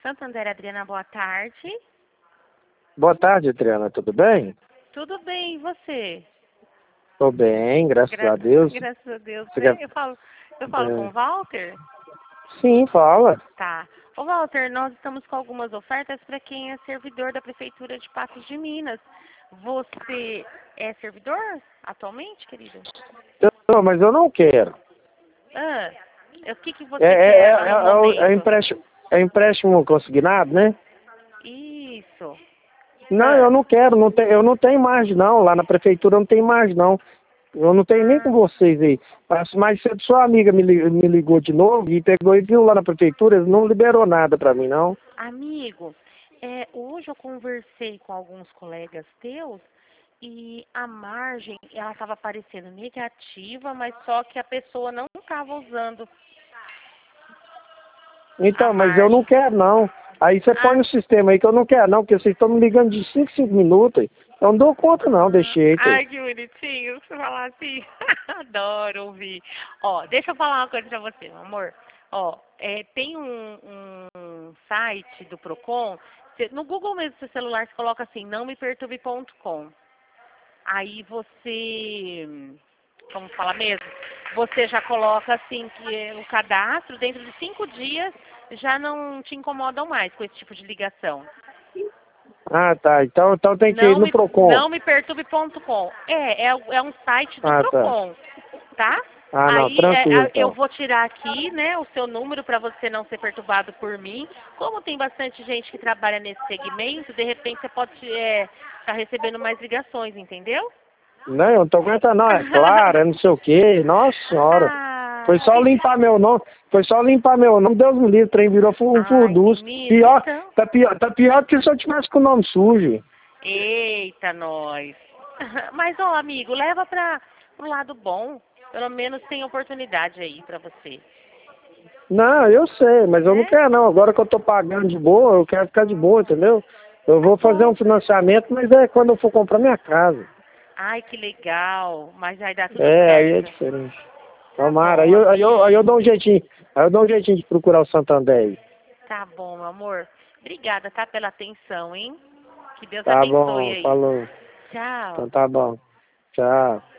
Santander, Adriana, boa tarde. Boa tarde, Adriana, tudo bem? Tudo bem, e você? Tô bem, graças a Deus. Graças a Deus. Você quer... Eu falo com o Walter? Sim, fala. Tá. Ô, Walter, nós estamos com algumas ofertas para quem é servidor da Prefeitura de Patos de Minas. Você é servidor atualmente, querido? Não, mas eu não quero. O que você quer no momento? É empréstimo consignado, né? Isso. Não, eu não quero, eu não tenho mais não, lá na prefeitura não tem mais não. Eu não tenho nem com vocês aí. Mas sua amiga me ligou de novo e pegou e viu lá na prefeitura, eles não liberou nada pra mim, não. Amigo, hoje eu conversei com alguns colegas teus e a margem, ela estava aparecendo negativa, mas só que a pessoa não estava usando Então, a mas eu não margem. quero não. Aí você põe no sistema aí que eu não quero não, porque vocês estão me ligando de 5 em 5 minutos. Eu não dou conta não, desse jeito aí. Ai, que bonitinho, você falar assim. Adoro ouvir. Ó, deixa eu falar uma coisa pra você, meu amor. Ó, tem um site do Procon, no Google mesmo, seu celular, você coloca assim, nãomeperturbe.com. Aí você, como fala mesmo, você já coloca assim que o cadastro, dentro de 5 dias, já não te incomodam mais com esse tipo de ligação. Ah, tá. Então tem que ir no Procon. Nãomeperturbe.com. É um site do Ah, tá. Procon, tá? Ah, não, Aí tranquilo eu então. vou tirar aqui, né, o seu número para você não ser perturbado por mim. Como tem bastante gente que trabalha nesse segmento, de repente você pode estar recebendo mais ligações, entendeu? Não, eu não tô aguentando não, é claro, é não sei o quê. Nossa senhora. Foi só limpar meu nome. Foi só limpar meu nome, Deus me livre, o trem virou um Ai, furdunço. menino, Pior, então. tá pior do que se eu tivesse com o nome sujo. Eita, nós. Mas, ó, amigo, leva pro lado bom. Pelo menos tem oportunidade aí pra você. Não, eu sei, mas eu não Né? quero não. Agora que eu tô pagando de boa, eu quero ficar de boa, entendeu? Eu Tá vou fazer bom. um financiamento, mas é quando eu for comprar minha casa. Ai, que legal. Mas vai dar tudo É, aí é certo. diferente. Tá Tomara. bom, amigo. Aí eu dou um jeitinho. Aí eu dou um jeitinho de procurar o Santander aí. Tá bom, meu amor. Obrigada, tá, pela atenção, hein? Que Deus Tá abençoe bom, aí. falou. Tchau. Então tá bom. Tchau.